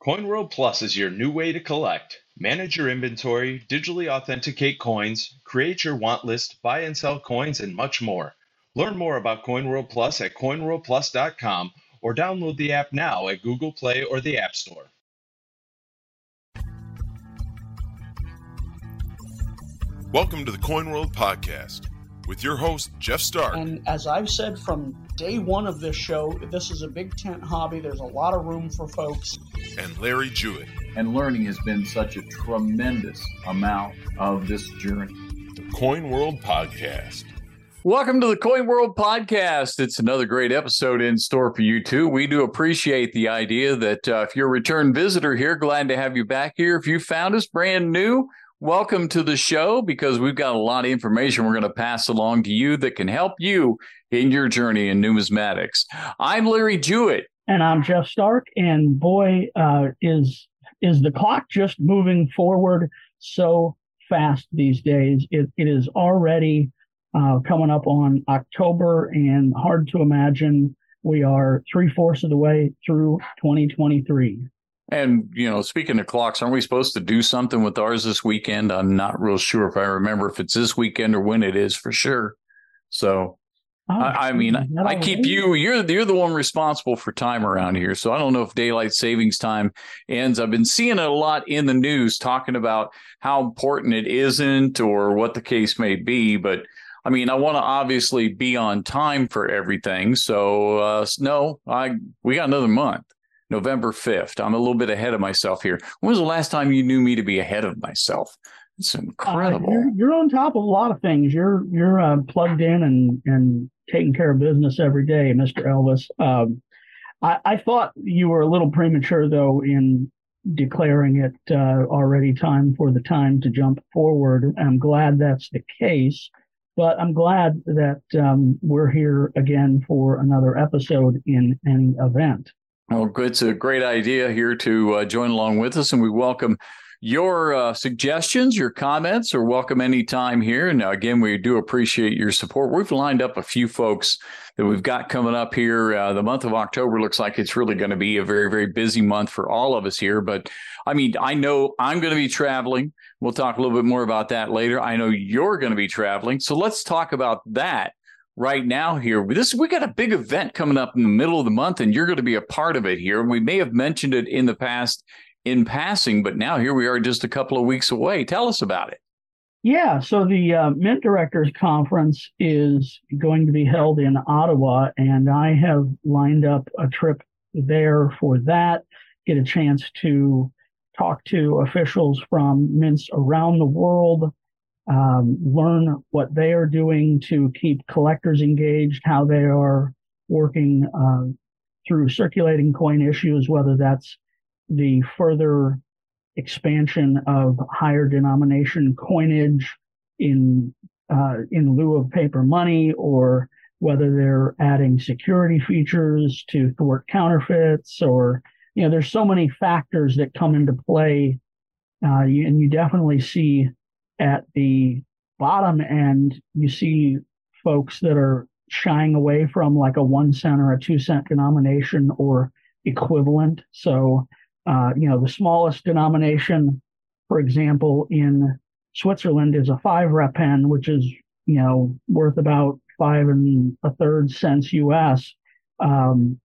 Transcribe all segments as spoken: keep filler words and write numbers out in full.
CoinWorld Plus is your new way to collect. Manage your inventory, digitally authenticate coins, create your want list, buy and sell coins, and much more. Learn more about CoinWorld Plus at coin world plus dot com or download the app now at Google Play or the App Store. Welcome to the CoinWorld Podcast with your host, Jeff Stark. And as I've said from day one of this show, this is a big tent hobby. There's a lot of room for folks. And Larry Jewett. And learning has been such a tremendous amount of this journey. The CoinWorld Podcast. Welcome to the CoinWorld Podcast. It's another great episode in store for you, too. We do appreciate the idea that uh, if you're a return visitor here, glad to have you back here. If you found us brand new, welcome to the show, because we've got a lot of information we're going to pass along to you that can help you in your journey in numismatics. I'm Larry Jewett. And I'm Jeff Stark. And boy, uh, is is the clock just moving forward so fast these days. It, it is already uh, coming up on October, and hard to imagine we are three-fourths of the way through twenty twenty-three. And, you know, speaking of clocks, aren't we supposed to do something with ours this weekend? I'm not real sure if I remember if it's this weekend or when it is for sure. So, oh, I, I mean, I keep you, you're, you're the one responsible for time around here. So I don't know if daylight savings time ends. I've been seeing it a lot in the news talking about how important it isn't or what the case may be. But I mean, I want to obviously be on time for everything. So, uh, no, I we got another month. November fifth. I'm a little bit ahead of myself here. When was the last time you knew me to be ahead of myself? It's incredible. Uh, you're, you're on top of a lot of things. You're you're uh, plugged in and, and taking care of business every day, Mister Elvis. Um, I, I thought you were a little premature, though, in declaring it uh, already time for the time to jump forward. I'm glad that's the case, but I'm glad that um, we're here again for another episode in any event. Well, it's a great idea here to uh, join along with us, and we welcome your uh, suggestions, your comments, or welcome anytime here. And again, we do appreciate your support. We've lined up a few folks that we've got coming up here. Uh, the month of October looks like it's really going to be a very, very busy month for all of us here. But I mean, I know I'm going to be traveling. We'll talk a little bit more about that later. I know you're going to be traveling. So let's talk about that right now here. This we got a big event coming up in the middle of the month, and you're going to be a part of it here. We may have mentioned it in the past in passing, but now here we are just a couple of weeks away. Tell us about it. Yeah, so the uh, Mint Directors Conference is going to be held in Ottawa, and I have lined up a trip there for that, get a chance to talk to officials from mints around the world, Um, learn what they are doing to keep collectors engaged, how they are working uh, through circulating coin issues, whether that's the further expansion of higher denomination coinage in uh, in lieu of paper money, or whether they're adding security features to thwart counterfeits, or, you know, there's so many factors that come into play, uh, and you definitely see at the bottom end, you see folks that are shying away from like a one cent or a two cent denomination or equivalent. So, uh, you know, the smallest denomination, for example, in Switzerland is a five repen, which is, you know, worth about five and a third cents U S. Um,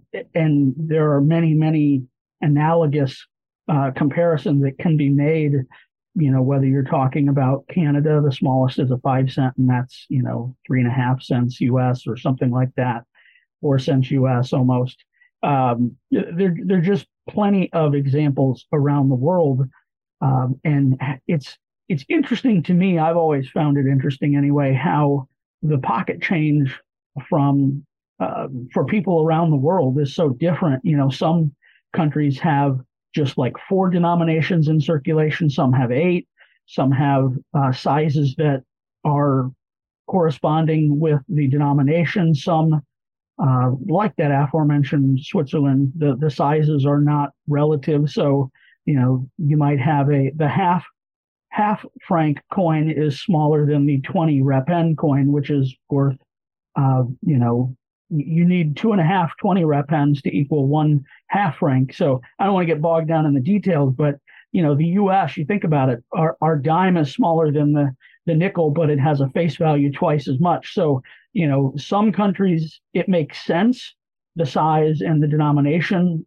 and there are many, many analogous uh, comparisons that can be made. You know, whether you're talking about Canada, the smallest is a five cent, and that's, you know, three and a half cents U S or something like that, four cents U S almost. Um, there, there are just plenty of examples around the world. Um, and it's, it's interesting to me. I've always found it interesting anyway, how the pocket change from, uh, for people around the world is so different. You know, some countries have just like four denominations in circulation. Some have eight. Some have uh, sizes that are corresponding with the denomination. Some, uh, like that aforementioned Switzerland, the, the sizes are not relative. So, you know, you might have a, the half, half franc coin is smaller than the twenty repen coin, which is worth, uh, you know, you need two and a half twenty rep pens to equal one half franc. So I don't want to get bogged down in the details, but you know, the U S, you think about it, our, our dime is smaller than the, the nickel, but it has a face value twice as much. So, you know, some countries, it makes sense, the size and the denomination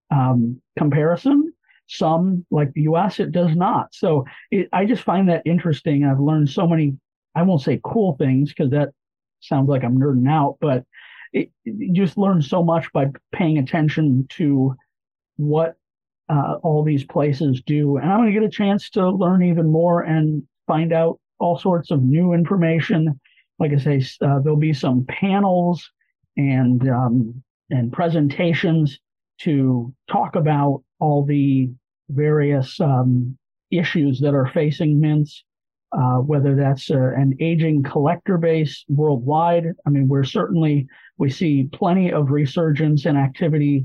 um, comparison. Some, like the U S, it does not. So it, I just find that interesting. I've learned so many, I won't say cool things because that sounds like I'm nerding out, but it, you just learn so much by paying attention to what uh, all these places do. And I'm going to get a chance to learn even more and find out all sorts of new information. Like I say, uh, there'll be some panels and um, and presentations to talk about all the various um, issues that are facing mints, uh, whether that's uh, an aging collector base worldwide. I mean, we're certainly, we see plenty of resurgence and activity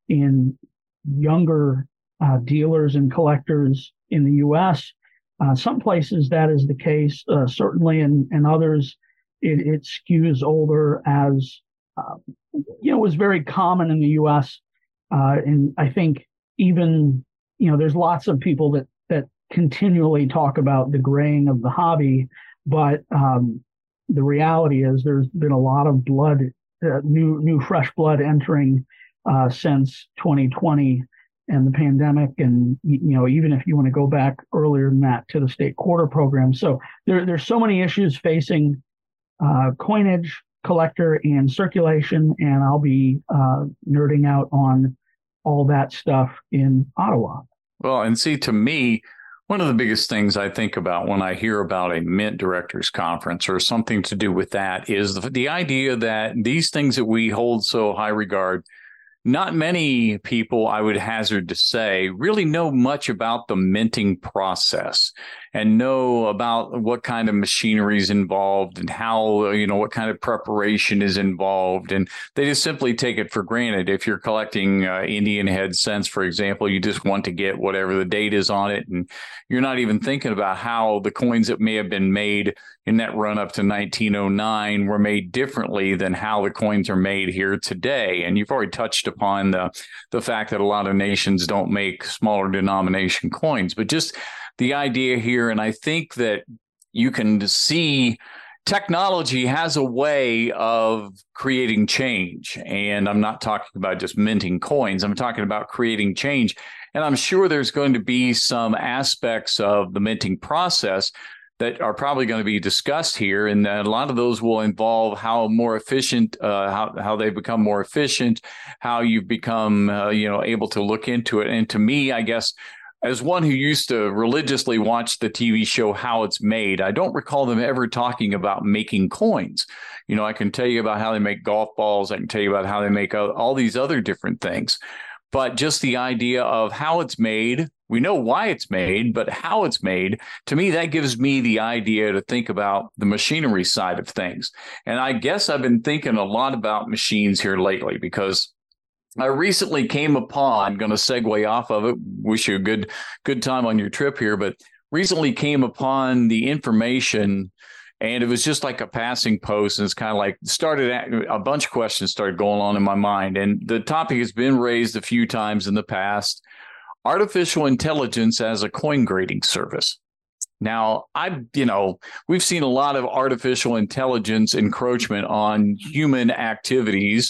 in younger uh, dealers and collectors in the U S. Uh, some places that is the case, uh, certainly in, in others, it, it skews older, as, uh, you know, was very common in the U S. Uh, and I think even, you know, there's lots of people that, that continually talk about the graying of the hobby, but um, the reality is there's been a lot of blood, uh, new, new fresh blood entering uh, since twenty twenty and the pandemic. And, you know, even if you want to go back earlier than that to the state quarter program. So there, there's so many issues facing uh, coinage, collector, and circulation. And I'll be uh, nerding out on all that stuff in Ottawa. Well, and see, to me, one of the biggest things I think about when I hear about a Mint Directors Conference or something to do with that is the, the idea that these things that we hold so high regard, not many people, I would hazard to say, really know much about the minting process and know about what kind of machinery is involved and how, you know, what kind of preparation is involved. And they just simply take it for granted. If you're collecting uh, Indian head cents, for example, you just want to get whatever the date is on it. And you're not even thinking about how the coins that may have been made in that run up to nineteen oh nine were made differently than how the coins are made here today. And you've already touched upon the, the fact that a lot of nations don't make smaller denomination coins, but just the idea here. And I think that you can see technology has a way of creating change. And I'm not talking about just minting coins. I'm talking about creating change. And I'm sure there's going to be some aspects of the minting process that are probably going to be discussed here. And a lot of those will involve how more efficient, uh, how, how they become more efficient, how you've become, uh, you know, able to look into it. And to me, I guess, as one who used to religiously watch the T V show How It's Made, I don't recall them ever talking about making coins. You know, I can tell you about how they make golf balls. I can tell you about how they make all these other different things. But just the idea of how it's made, we know why it's made, but how it's made, to me, that gives me the idea to think about the machinery side of things. And I guess I've been thinking a lot about machines here lately because I recently came upon, going to segue off of it, wish you a good, good time on your trip here, but recently came upon the information. And it was just like a passing post. And it's kind of like started at, a bunch of questions started going on in my mind. And the topic has been raised a few times in the past. Artificial intelligence as a coin grading service. Now, I, you know, we've seen a lot of artificial intelligence encroachment on human activities.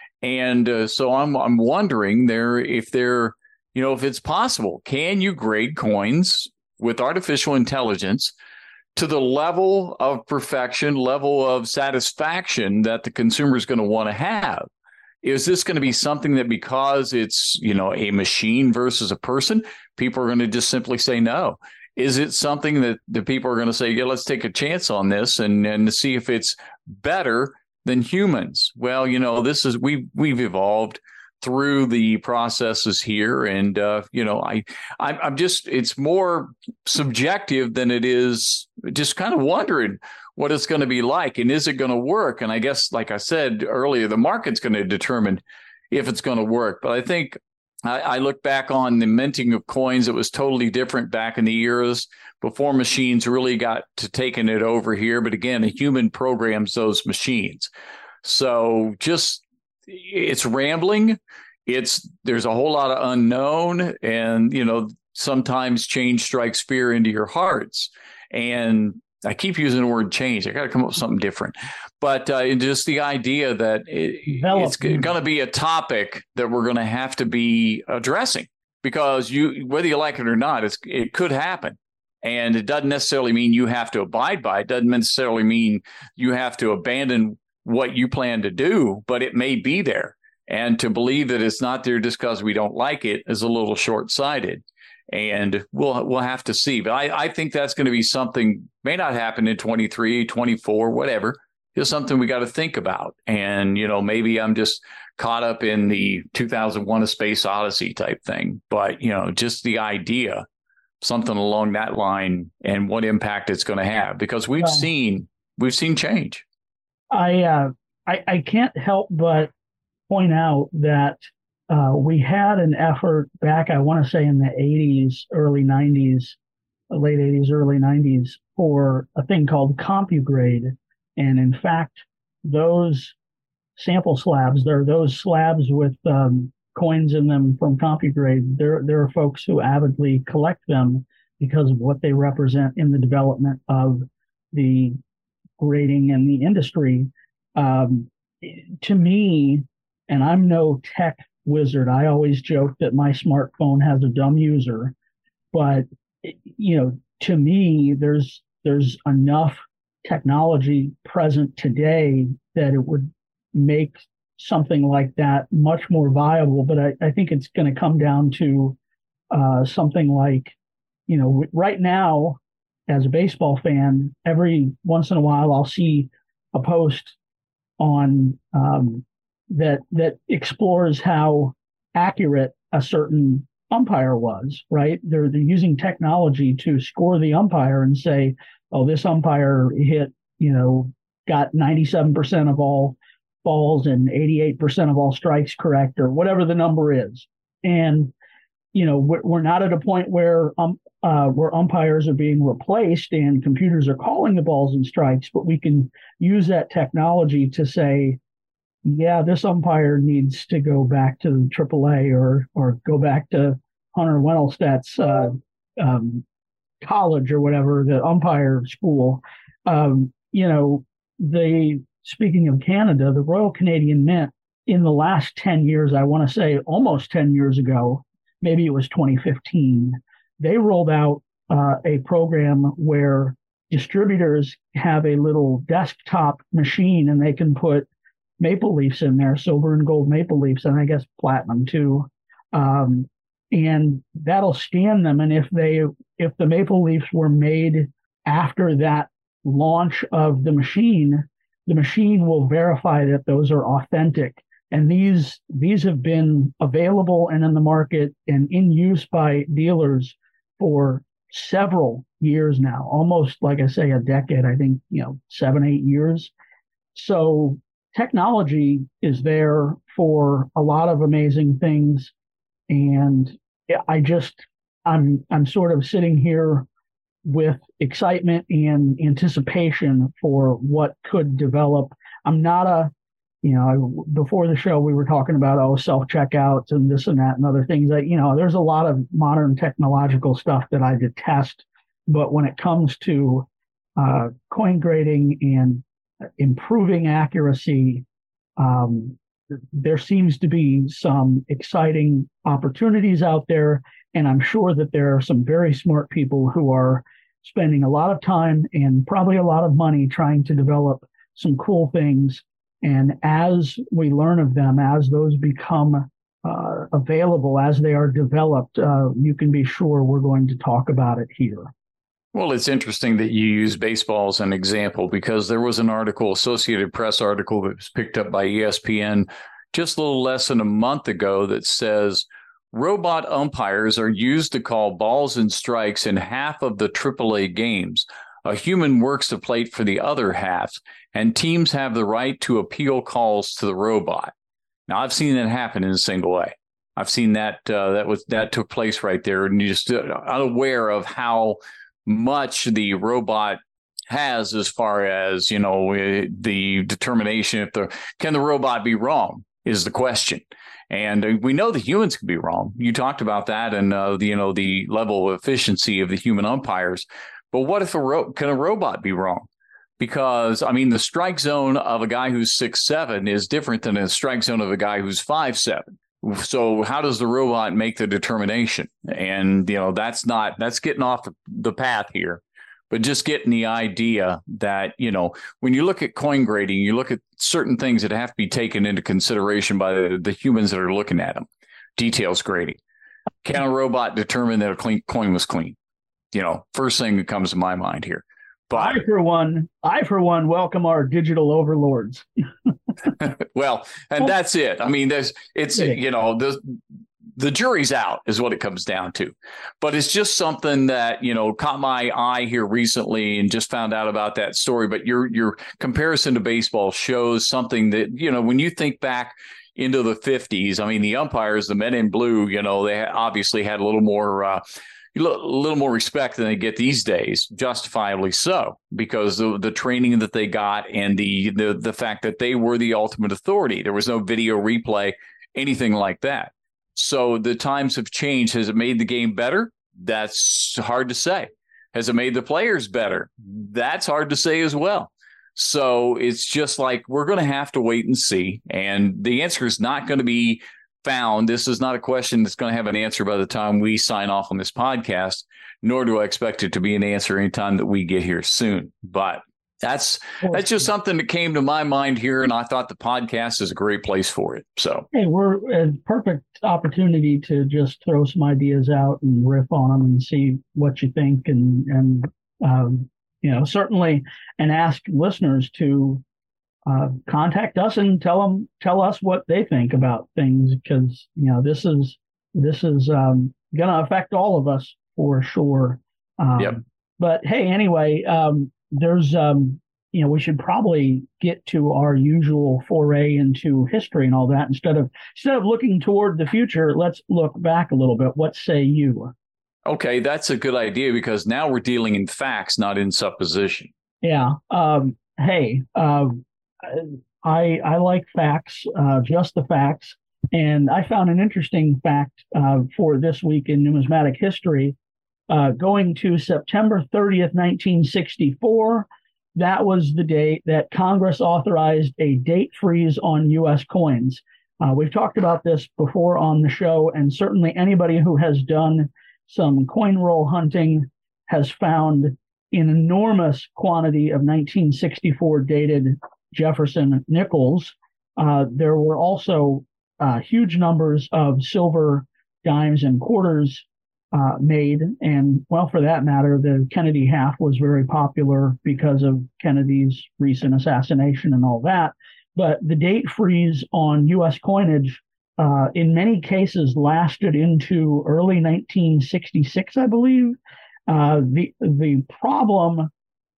And uh, so I'm I'm wondering there if there, you know, if it's possible, can you grade coins with artificial intelligence to the level of perfection, level of satisfaction that the consumer is going to want to have? Is this going to be something that because it's, you know, a machine versus a person, people are going to just simply say no? Is it something that the people are going to say, yeah, let's take a chance on this and, and see if it's better than humans? Well, you know, this is, we we've evolved through the processes here. And, uh, you know, I, I, I'm just, it's more subjective than it is just kind of wondering what it's going to be like. And is it going to work? And I guess, like I said earlier, the market's going to determine if it's going to work. But I think I, I look back on the minting of coins. It was totally different back in the eras before machines really got to taking it over here. But again, a human programs those machines. So just it's rambling. It's there's a whole lot of unknown, and you know sometimes change strikes fear into your hearts. And I keep using the word change. I got to come up with something different. But uh, just the idea that it, it's going to be a topic that we're going to have to be addressing, because you, whether you like it or not, it's, it could happen. And it doesn't necessarily mean you have to abide by it. It doesn't necessarily mean you have to abandon what you plan to do, but it may be there. And to believe that it's not there just because we don't like it is a little short-sighted. And we'll we'll have to see. But I, I think that's going to be something, may not happen in twenty-three, twenty-four, whatever. It's something we got to think about. And, you know, maybe I'm just caught up in the two thousand one A Space Odyssey type thing. But, you know, just the idea, something along that line and what impact it's going to have, because we've well, seen we've seen change. I, uh, I I can't help but point out that Uh, we had an effort back, I want to say in the eighties, early nineties, late eighties, early nineties, for a thing called CompuGrade. And in fact, those sample slabs, there are those slabs with um, coins in them from CompuGrade. There, there are folks who avidly collect them because of what they represent in the development of the grading and the industry. Um, to me, and I'm no tech wizard. I always joke that my smartphone has a dumb user, but you know, to me, there's there's enough technology present today that it would make something like that much more viable. But I, I think it's going to come down to uh, something like, you know, right now, as a baseball fan, every once in a while I'll see a post on um, that that explores how accurate a certain umpire was, right? They're, they're using technology to score the umpire and say, oh, this umpire hit, you know, got ninety-seven percent of all balls and eighty-eight percent of all strikes correct, or whatever the number is. And, you know, we're, we're not at a point where um, uh, where umpires are being replaced and computers are calling the balls and strikes, but we can use that technology to say, yeah, this umpire needs to go back to triple A or or go back to Hunter Wendelstedt's uh, um, college or whatever, the umpire school. Um, you know, the speaking of Canada, the Royal Canadian Mint in the last ten years, I want to say almost ten years ago, maybe it was twenty fifteen, they rolled out uh, a program where distributors have a little desktop machine and they can put maple leafs in there, silver and gold maple leafs, and I guess platinum too. Um, and that'll scan them. And if they, if the maple leafs were made after that launch of the machine, the machine will verify that those are authentic. And these, these have been available and in the market and in use by dealers for several years now, almost, like I say, a decade, I think, you know, seven, eight years. So technology is there for a lot of amazing things. And I just, I'm, I'm sort of sitting here with excitement and anticipation for what could develop. I'm not a, you know, before the show, we were talking about, oh, self-checkouts and this and that and other things that, you know, there's a lot of modern technological stuff that I detest. But when it comes to uh, coin grading and improving accuracy, um, there seems to be some exciting opportunities out there. And I'm sure that there are some very smart people who are spending a lot of time and probably a lot of money trying to develop some cool things. And as we learn of them, as those become uh, available, as they are developed, uh, you can be sure we're going to talk about it here. Well, it's interesting that you use baseball as an example, because there was an article, Associated Press article, that was picked up by E S P N just a little less than a month ago that says robot umpires are used to call balls and strikes in half of the triple A games. A human works the plate for the other half, and teams have the right to appeal calls to the robot. Now, I've seen that happen in single A. I've seen that uh, that was that took place right there, and you're just unaware of how much the robot has as far as, you know, the determination if the can the robot be wrong is the question. And we know the humans can be wrong. You talked about that and, uh, the, you know, the level of efficiency of the human umpires. But what if a ro- can a robot be wrong? Because, I mean, the strike zone of a guy who's six seven is different than a strike zone of a guy who's five seven. So how does the robot make the determination? And, you know, that's not that's getting off the path here. But just getting the idea that, you know, when you look at coin grading, you look at certain things that have to be taken into consideration by the, the humans that are looking at them. Details grading. Can a robot determine that a clean coin was clean? You know, first thing that comes to my mind here. But I, for one, I, for one, welcome our digital overlords. Well, and that's it. I mean, there's it's, you know, the the jury's out is what it comes down to. But it's just something that, you know, caught my eye here recently and just found out about that story. But your your comparison to baseball shows something that, you know, when you think back into the fifties, I mean, the umpires, the men in blue, you know, they obviously had a little more uh, a little more respect than they get these days, justifiably so, because the the training that they got and the the the fact that they were the ultimate authority. There was no video replay, anything like that. So the times have changed. Has it made the game better? That's hard to say. Has it made the players better? That's hard to say as well. So it's just like we're going to have to wait and see. And the answer is not going to be found. This is not a question that's going to have an answer by the time we sign off on this podcast, nor do I expect it to be an answer anytime that we get here soon. But that's that's just something that came to my mind here, and I thought the podcast is a great place for it. So, hey, we're a perfect opportunity to just throw some ideas out and riff on them and see what you think, and and um, you know, certainly, and ask listeners to uh, contact us and tell them tell us what they think about things, because you know this is this is um, going to affect all of us for sure. Um, yep. But hey, anyway. Um, There's, um, you know, we should probably get to our usual foray into history and all that. Instead of instead of looking toward the future, let's look back a little bit. What say you? Okay, that's a good idea, because now we're dealing in facts, not in supposition. Yeah. Um, hey, uh, I I like facts, uh, just the facts. And I found an interesting fact uh, for this week in numismatic history. Uh, going to September thirtieth, nineteen sixty-four, that was the date that Congress authorized a date freeze on U S coins. Uh, we've talked about this before on the show, and certainly anybody who has done some coin roll hunting has found an enormous quantity of nineteen sixty-four dated Jefferson nickels. Uh, there were also uh, huge numbers of silver dimes and quarters Uh, made. And, well, for that matter, the Kennedy half was very popular because of Kennedy's recent assassination and all that. But the date freeze on U S coinage, uh, in many cases, lasted into early nineteen sixty-six, I believe. Uh, the the problem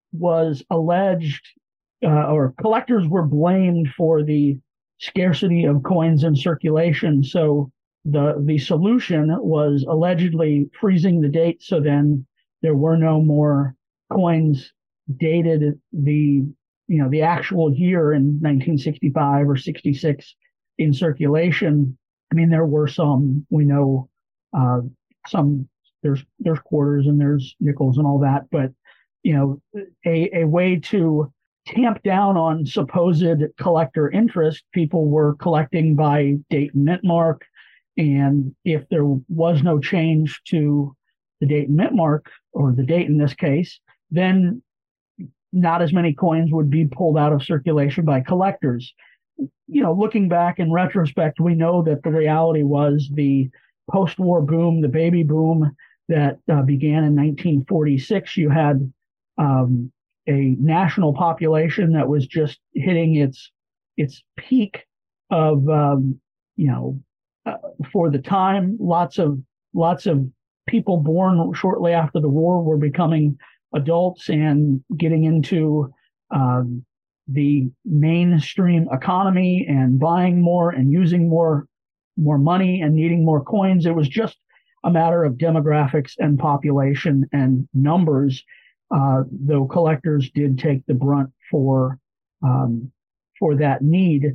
was alleged, uh, or collectors were blamed for the scarcity of coins in circulation. So The the solution was allegedly freezing the date, so then there were no more coins dated the you know the actual year in nineteen sixty-five or sixty-six in circulation. I mean, there were some, we know, uh, some there's there's quarters and there's nickels and all that, but you know, a a way to tamp down on supposed collector interest, people were collecting by date and mint mark. And if there was no change to the date and mint mark, or the date in this case, then not as many coins would be pulled out of circulation by collectors. You know, looking back in retrospect, we know that the reality was the post-war boom, the baby boom that uh, began in nineteen forty-six. You had um, a national population that was just hitting its its peak of, um, you know, Uh, for the time. Lots of lots of people born shortly after the war were becoming adults and getting into um, the mainstream economy and buying more and using more more money and needing more coins. It was just a matter of demographics and population and numbers. uh, though collectors did take the brunt for um, for that need.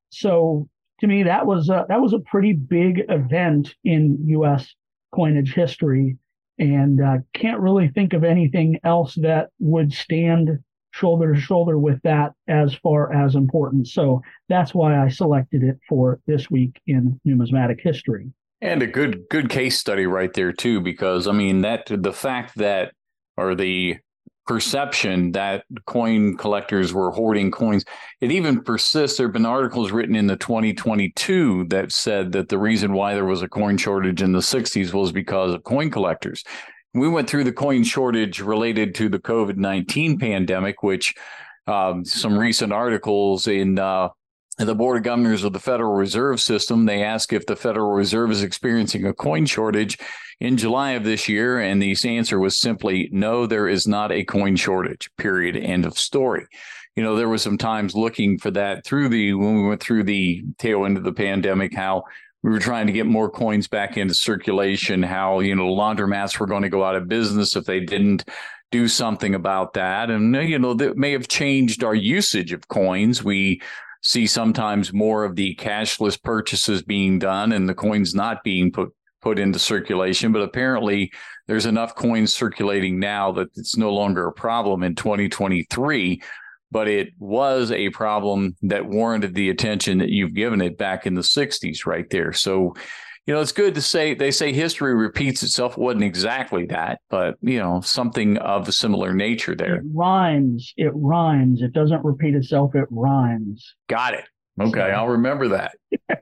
So to me, that was a, that was a pretty big event in U S coinage history, and uh, can't really think of anything else that would stand shoulder to shoulder with that as far as important. So that's why I selected it for this week in numismatic history. And a good good case study right there too, because I mean that the fact that or the perception that coin collectors were hoarding coins, it even persists. There have been articles written in the twenty twenty-two that said that the reason why there was a coin shortage in the sixties was because of coin collectors. We went through the coin shortage related to the COVID nineteen pandemic, which um, some recent articles in uh, the Board of Governors of the Federal Reserve System, they ask if the Federal Reserve is experiencing a coin shortage in July of this year. And the answer was simply, no, there is not a coin shortage, period, end of story. You know, there was some times looking for that through the, when we went through the tail end of the pandemic, how we were trying to get more coins back into circulation, how, you know, laundromats were going to go out of business if they didn't do something about that. And, you know, that may have changed our usage of coins. We see sometimes more of the cashless purchases being done and the coins not being put put into circulation. But apparently there's enough coins circulating now that it's no longer a problem in twenty twenty-three. But it was a problem that warranted the attention that you've given it back in the sixties right there. So, you know, it's good to say, they say history repeats itself. It wasn't exactly that, but, you know, something of a similar nature there. It rhymes. It rhymes. It doesn't repeat itself. It rhymes. Got it. Okay, so, I'll remember that.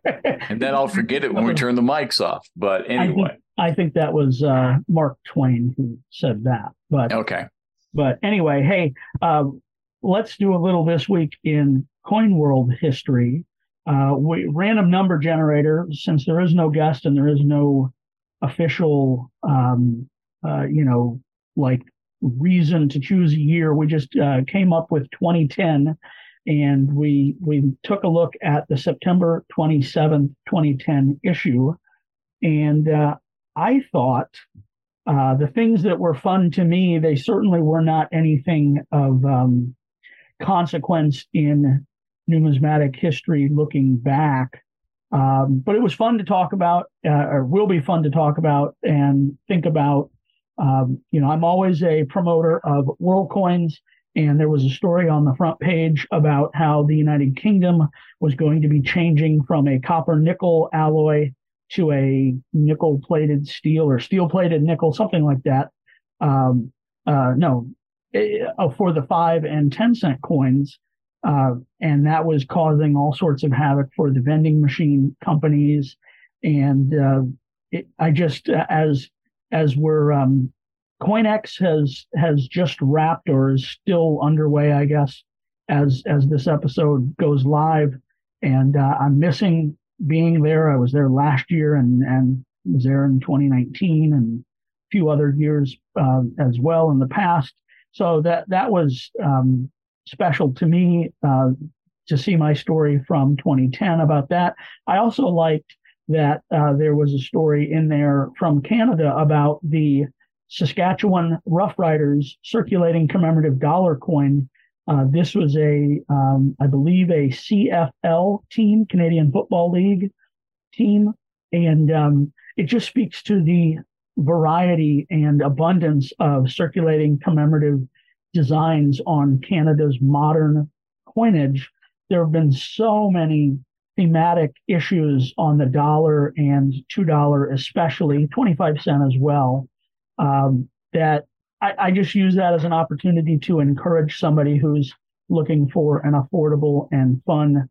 And then I'll forget it when we turn the mics off. But anyway. I think, I think that was uh, Mark Twain who said that. But okay. But anyway, hey, uh, let's do a little this week in Coin World history. Uh, we random number generator, since there is no guest and there is no official, um, uh, you know, like reason to choose a year. We just uh, came up with twenty ten, and we we took a look at the September twenty-seventh, twenty ten issue, and uh, I thought uh, the things that were fun to me, they certainly were not anything of um, consequence in numismatic history looking back. Um, but it was fun to talk about, uh, or will be fun to talk about and think about. Um, you know, I'm always a promoter of WorldCoins, and there was a story on the front page about how the United Kingdom was going to be changing from a copper nickel alloy to a nickel plated steel or steel plated nickel, something like that. Um, uh, no, uh, for the five and ten cent coins. Uh, and that was causing all sorts of havoc for the vending machine companies. And uh, it, I just, uh, as as we're, um, CoinEx has has just wrapped or is still underway, I guess, as as this episode goes live. And uh, I'm missing being there. I was there last year and and was there in twenty nineteen and a few other years uh, as well in the past. So that that was um, special to me uh, to see my story from twenty ten about that. I also liked that uh, there was a story in there from Canada about the Saskatchewan Rough Riders circulating commemorative dollar coin. Uh, this was a, um, I believe, a C F L team, Canadian Football League team. And um, it just speaks to the variety and abundance of circulating commemorative designs on Canada's modern coinage. There have been so many thematic issues on the dollar and two dollar, especially twenty-five cent as well, um, that I, I just use that as an opportunity to encourage somebody who's looking for an affordable and fun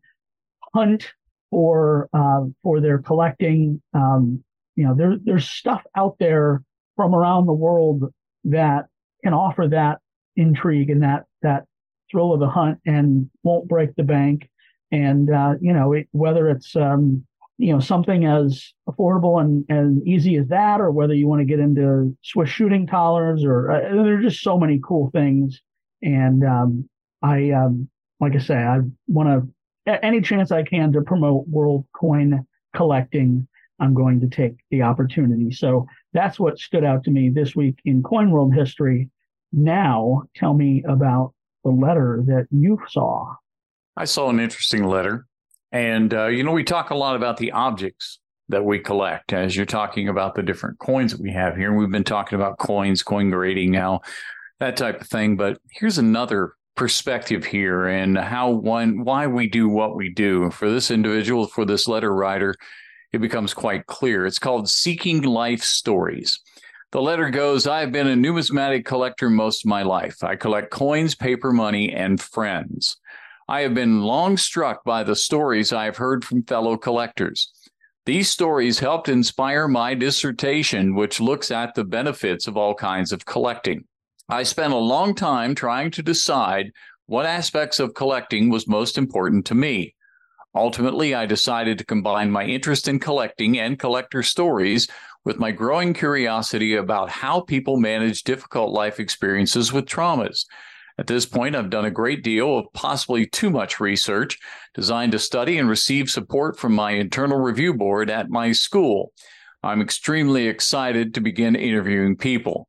hunt for uh, for their collecting. Um, you know, there, there's stuff out there from around the world that can offer that intrigue and that that thrill of the hunt and won't break the bank. And uh, you know, it, whether it's um, you know something as affordable and, and easy as that, or whether you want to get into Swiss shooting collars, or uh, there are just so many cool things. And um, I, um, like I say, I want to any chance I can to promote world coin collecting, I'm going to take the opportunity. So that's what stood out to me this week in Coin World history. now tell me about the letter that you saw. I saw an interesting letter. And, uh, you know, we talk a lot about the objects that we collect as you're talking about the different coins that we have here. And we've been talking about coins, coin grading now, that type of thing. But here's another perspective here and how one, why we do what we do. For this individual, for this letter writer, it becomes quite clear. It's called Seeking Life Stories. The letter goes, I've been a numismatic collector most of my life. I collect coins, paper money, and friends. I have been long struck by the stories I have heard from fellow collectors. These stories helped inspire my dissertation, which looks at the benefits of all kinds of collecting. I spent a long time trying to decide what aspects of collecting was most important to me. Ultimately, I decided to combine my interest in collecting and collector stories with my growing curiosity about how people manage difficult life experiences with traumas. At this point, I've done a great deal of possibly too much research designed to study and receive support from my internal review board at my school. I'm extremely excited to begin interviewing people.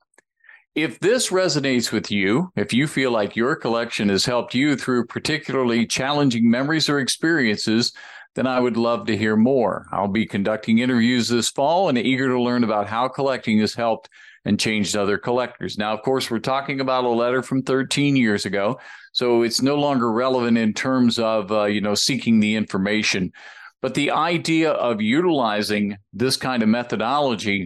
If this resonates with you, if you feel like your collection has helped you through particularly challenging memories or experiences, then I would love to hear more. I'll be conducting interviews this fall and eager to learn about how collecting has helped and changed other collectors. Now, of course, we're talking about a letter from thirteen years ago, so it's no longer relevant in terms of, uh, you know, seeking the information. But the idea of utilizing this kind of methodology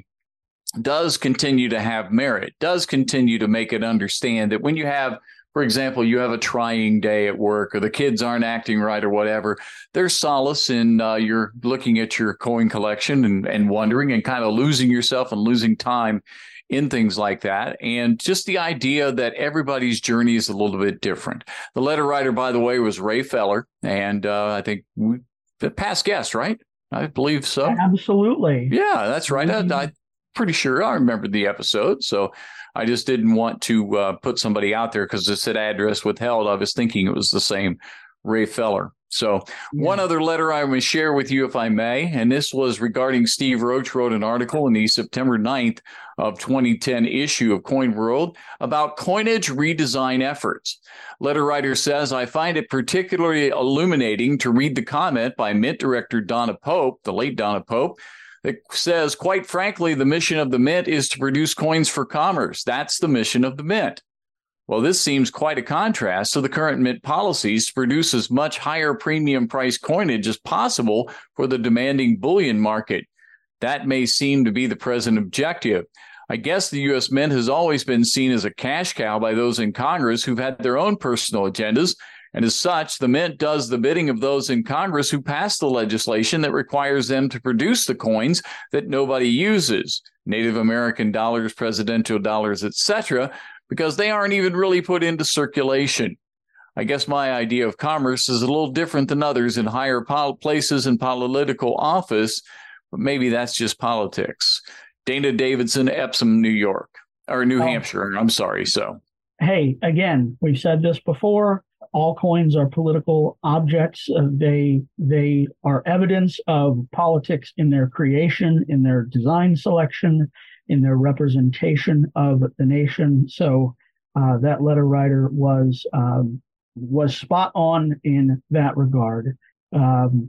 does continue to have merit, does continue to make it understand that when you have, for example, you have a trying day at work or the kids aren't acting right or whatever, there's solace in uh, you're looking at your coin collection and, and wondering and kind of losing yourself and losing time in things like that. And just the idea that everybody's journey is a little bit different. The letter writer, by the way, was Ray Feller. And uh, I think we, the past guest, right? I believe so. Absolutely. Yeah, that's right. I, I'm pretty sure I remembered the episode. So I just didn't want to uh, put somebody out there because it said address withheld. I was thinking it was the same Ray Feller. So yeah. One other letter I will share with you, if I may, and this was regarding Steve Roach wrote an article in the September ninth of twenty ten issue of Coin World about coinage redesign efforts. Letter writer says, I find it particularly illuminating to read the comment by Mint Director Donna Pope, the late Donna Pope, that says, quite frankly, the mission of the Mint is to produce coins for commerce. That's the mission of the Mint. Well, this seems quite a contrast to the current Mint policies to produce as much higher premium price coinage as possible for the demanding bullion market. That may seem to be the present objective. I guess the U S Mint has always been seen as a cash cow by those in Congress who've had their own personal agendas. And as such, the Mint does the bidding of those in Congress who pass the legislation that requires them to produce the coins that nobody uses, Native American dollars, presidential dollars, et cetera, because they aren't even really put into circulation. I guess my idea of commerce is a little different than others in higher pol- places in political office, but maybe that's just politics. Dana Davidson, Epsom, New York, or New oh. Hampshire. I'm sorry. So, hey, again, we've said this before. All coins are political objects. Uh, they they are evidence of politics in their creation, in their design selection, in their representation of the nation. So uh, that letter writer was um, was spot on in that regard. Um,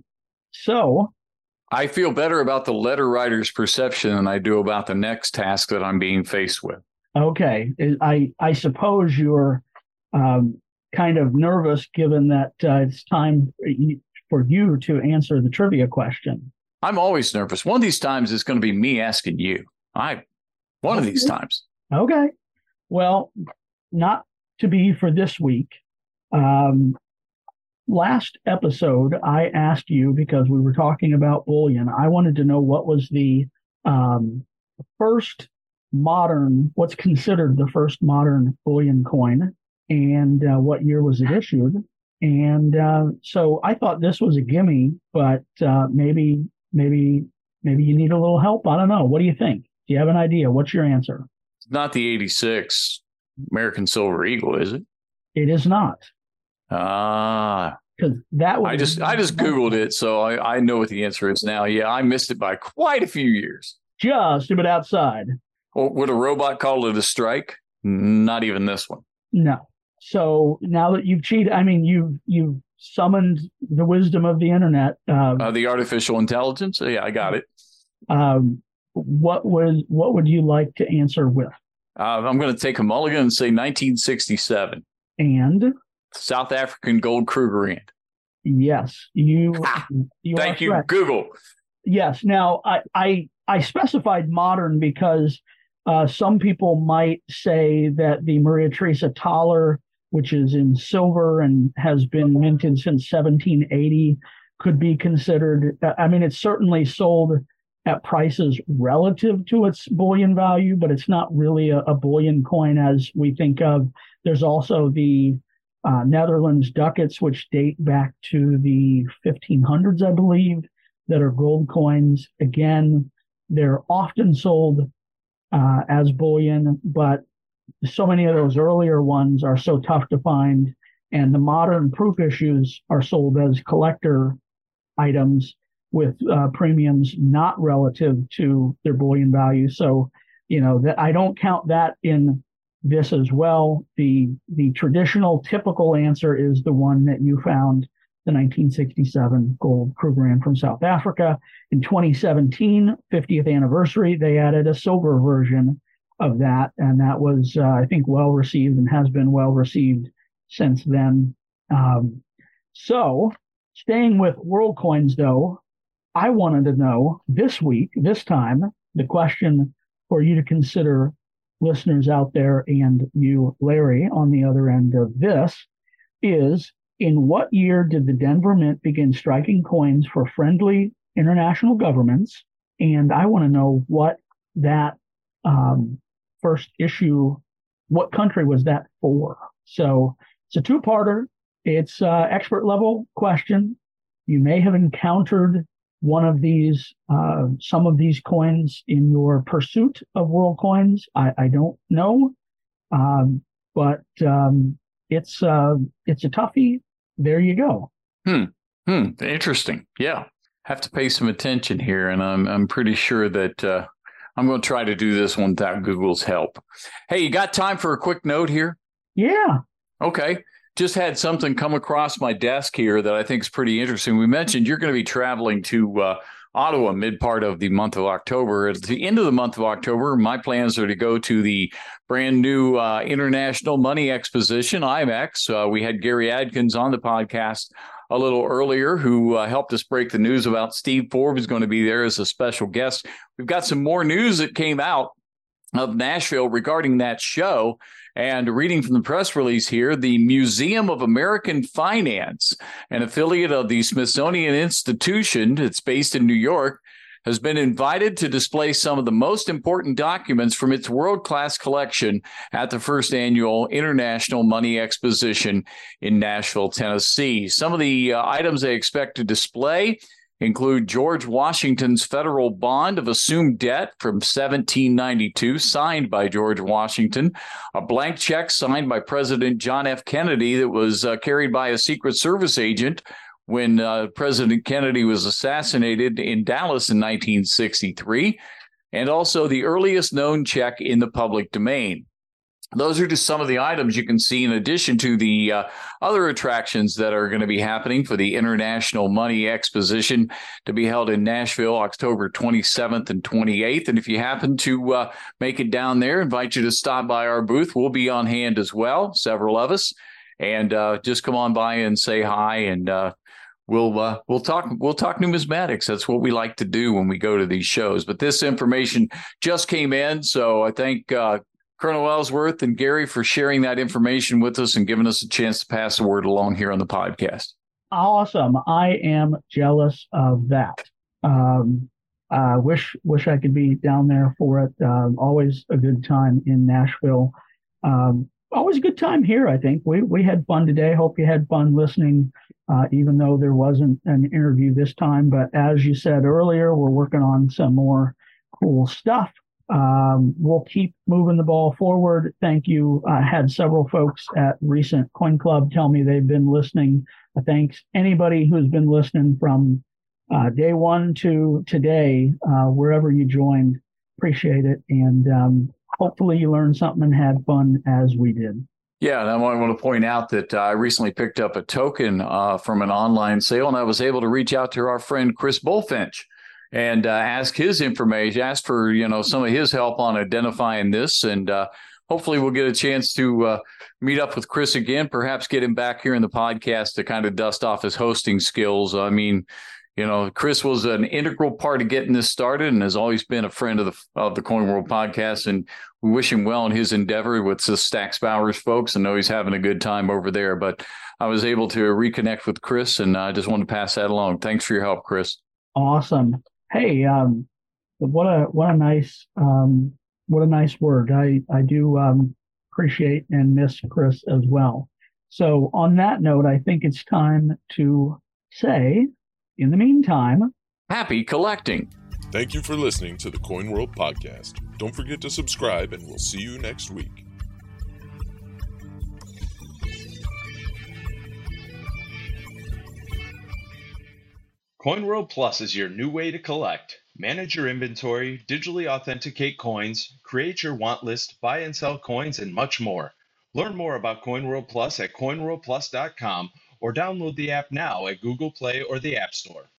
so I feel better about the letter writer's perception than I do about the next task that I'm being faced with. Okay, I I suppose you're um, kind of nervous, given that uh, it's time for you to answer the trivia question. I'm always nervous. One of these times it's going to be me asking you. I, one okay. of these times. Okay. Well, not to be for this week. Um, last episode, I asked you, because we were talking about bullion, I wanted to know what was the um, first modern, what's considered the first modern bullion coin, and uh, what year was it issued. And uh, so I thought this was a gimme, but uh, maybe, maybe, maybe you need a little help. I don't know. What do you think? Do you have an idea? What's your answer? It's not the eighty-six American Silver Eagle, is it? It is not. Ah, because that was I just I just Googled it, so I, I know what the answer is now. Yeah, I missed it by quite a few years. Just a bit outside. Or would a robot call it a strike? Not even this one. No. So now that you've cheated, I mean, you've you've summoned the wisdom of the internet. Um, uh, the artificial intelligence. Yeah, I got it. Um, what was what would you like to answer with? Uh, I'm going to take a mulligan and say nineteen sixty-seven. And South African gold Krugerrand. Yes, you. Ha! you Thank you, correct. Google. Yes. Now, I I, I specified modern because uh, some people might say that the Maria Teresa Thaler, which is in silver and has been minted since seventeen eighty, could be considered. I mean, it's certainly sold at prices relative to its bullion value, but it's not really a, a bullion coin as we think of. There's also the uh, Netherlands ducats, which date back to the fifteen hundreds, I believe, that are gold coins. Again, they're often sold uh, as bullion, but so many of those earlier ones are so tough to find. And the modern proof issues are sold as collector items with uh, premiums not relative to their bullion value. So, you know, that I don't count that in this as well. The the traditional typical answer is the one that you found, the nineteen sixty-seven gold Krugerrand from South Africa. In twenty seventeen, fiftieth anniversary, they added a silver version of that, and that was, uh, I think, well received and has been well received since then. Um, so, staying with world coins, though, I wanted to know this week, this time, the question for you to consider, listeners out there, and you, Larry, on the other end of this, is in what year did the Denver Mint begin striking coins for friendly international governments? And I want to know what that um, first issue, what country was that for? So it's a two-parter. It's uh, expert level question. You may have encountered one of these, uh, some of these coins in your pursuit of world coins. I, I don't know, um, but um, it's uh, it's a toughie. There you go. Hmm. Hmm. Interesting. Yeah. Have to pay some attention here, and I'm I'm pretty sure that uh, I'm going to try to do this one without Google's help. Hey, you got time for a quick note here? Yeah. Okay. Just had something come across my desk here that I think is pretty interesting. We mentioned you're going to be traveling to uh, Ottawa mid part of the month of October. At the end of the month of October, my plans are to go to the brand new uh, International Money Exposition, I M E X. Uh, we had Gary Adkins on the podcast a little earlier who uh, helped us break the news about Steve Forbes going to be there as a special guest. We've got some more news that came out of Nashville regarding that show. And reading from the press release here, the Museum of American Finance, an affiliate of the Smithsonian Institution, it's based in New York, has been invited to display some of the most important documents from its world-class collection at the first annual International Money Exposition in Nashville, Tennessee. Some of the uh, items they expect to display include George Washington's federal bond of assumed debt from seventeen ninety-two, signed by George Washington, a blank check signed by President John F. Kennedy that was uh, carried by a Secret Service agent when uh, President Kennedy was assassinated in Dallas in nineteen sixty-three, and also the earliest known check in the public domain. Those are just some of the items you can see in addition to the uh, other attractions that are going to be happening for the International Money Exposition to be held in Nashville, October twenty-seventh and twenty-eighth. And if you happen to uh, make it down there, invite you to stop by our booth. We'll be on hand as well, several of us. And uh, just come on by and say hi, and uh, we'll uh, we'll talk we'll talk numismatics. That's what we like to do when we go to these shows. But this information just came in, so I thank uh, Colonel Ellsworth and Gary for sharing that information with us and giving us a chance to pass the word along here on the podcast. Awesome. I am jealous of that. Um, uh, wish wish I could be down there for it. Um, always a good time in Nashville. Um, always a good time here, I think. We we had fun today. Hope you had fun listening, uh, even though there wasn't an interview this time. But as you said earlier, we're working on some more cool stuff. Um, we'll keep moving the ball forward. Thank you. I had several folks at recent Coin Club tell me they've been listening. Thanks anybody who's been listening from uh, day one to today, uh, wherever you joined. Appreciate it. And um, hopefully you learned something and had fun as we did. Yeah, and I want to point out that uh, I recently picked up a token uh, from an online sale, and I was able to reach out to our friend Chris Bullfinch and uh, ask his information, ask for, you know, some of his help on identifying this. And uh, hopefully we'll get a chance to uh, meet up with Chris again, perhaps get him back here in the podcast to kind of dust off his hosting skills. I mean, you know, Chris was an integral part of getting this started and has always been a friend of the of the Coin World podcast. And we wish him well in his endeavor with the Stax Bowers folks. I know he's having a good time over there. But I was able to reconnect with Chris, and I just wanted to pass that along. Thanks for your help, Chris. Awesome. Hey, um, what a what a nice um, what a nice word. I I do um, appreciate and miss Chris as well. So on that note, I think it's time to say, in the meantime, happy collecting. Thank you for listening to the Coin World Podcast. Don't forget to subscribe, and we'll see you next week. CoinWorld Plus is your new way to collect. Manage your inventory, digitally authenticate coins, create your want list, buy and sell coins, and much more. Learn more about CoinWorld Plus at coin world plus dot com or download the app now at Google Play or the App Store.